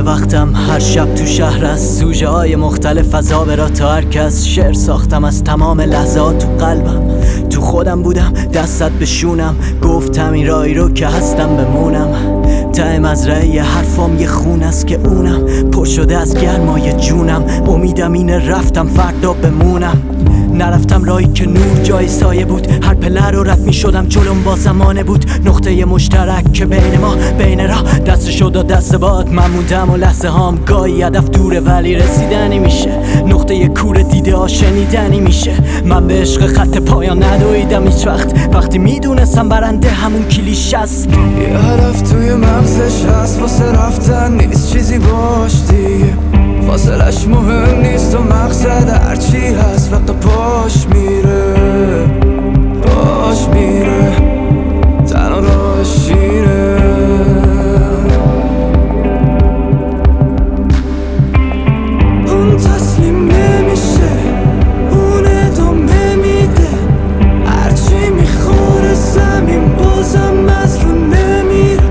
وقتم هر شب تو شهر از سوژه های مختلف فضا برا تا هر کس شعر ساختم از تمام لحظات تو قلبم تو خودم بودم دستت بشونم گفتم این رایی رو که هستم بمونم ته مزرعه حرفام یه خون است که اونم پر شده از گرمای جونم امیدم اینه رفتم فردا بمونم نرفتم راهی که نور جای سایه بود هر پله رو رد می شدم جلوم با زمانه بود نقطه مشترک که بین ما بین راه دست شد و دست باد من موندم و لحظه هام گاهی هدف دوره ولی رسیدنی میشه نقطه کور دیده ها شنیدنی میشه من به عشق خط پایان ندویدم هیچ وقتی میدونستم برنده همون کلیش است یه هدف توی مغزش هست واسه رفتن نیست چیزی باش دیگه فاصلش مهم نیست و مقصد هرچی هست فقط پاش میره تنها راهش شیره اون تسلیم نمیشه اون ادامه میده هرچی میخوره زمین بازم از رو نمیره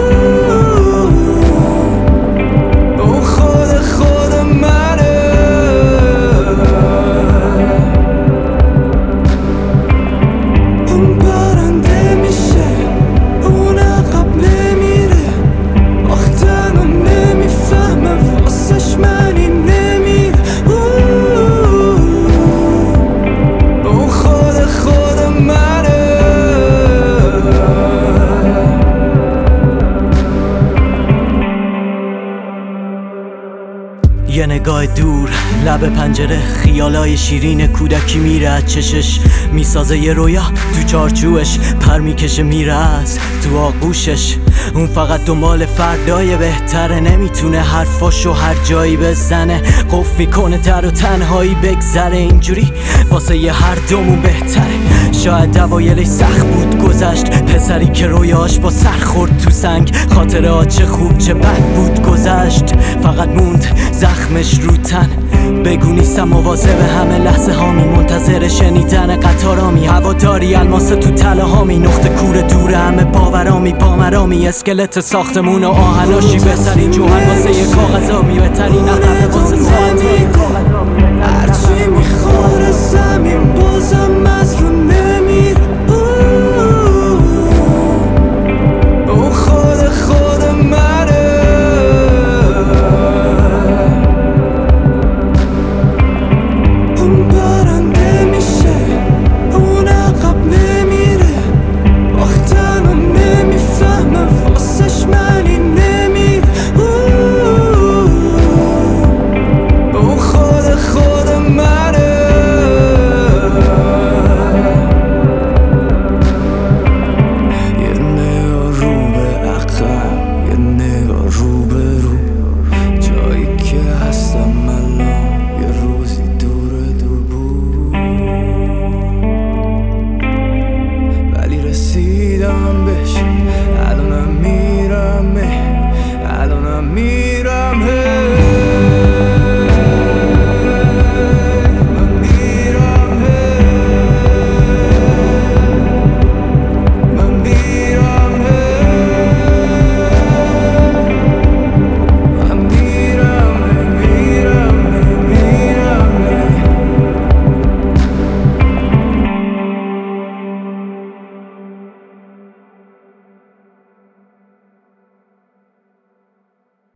اون خود منه اون برنده میشه اون عقب نمیره آختن و نمیفهمه واسش منی نمیره اون خود منه یه نگاه دور لب پنجره خیالای شیرین کودکی میره از چشش میسازه یه رویا تو چارچوبش پر میکشه میره از تو آغوشش اون فقط دنبال فردای بهتره نمیتونه حرفاشو هر جایی بزنه قفل میکنه در و تنهایی بگذره اینجوری واسه یه هر دومون بهتره شاید اوایلش سخت بود گذشت پسری که رویاش با سر خورد تو سنگ خاطره ها چه خوب چه بد بود گذشت فقط موند زخمش رو تن بگو نیستم مواظب همه لحظه هامی منتظر شنیدن قطارامی هواداری الماس تو تله هامی نقطه کور دور همه باورامی پامرامی اسکلت ساختمون و آهناشی بهترین جوهر واسه یه کاغذامی بهترین عقب واسه ساعت هرچی میخوره زمین بازم از رو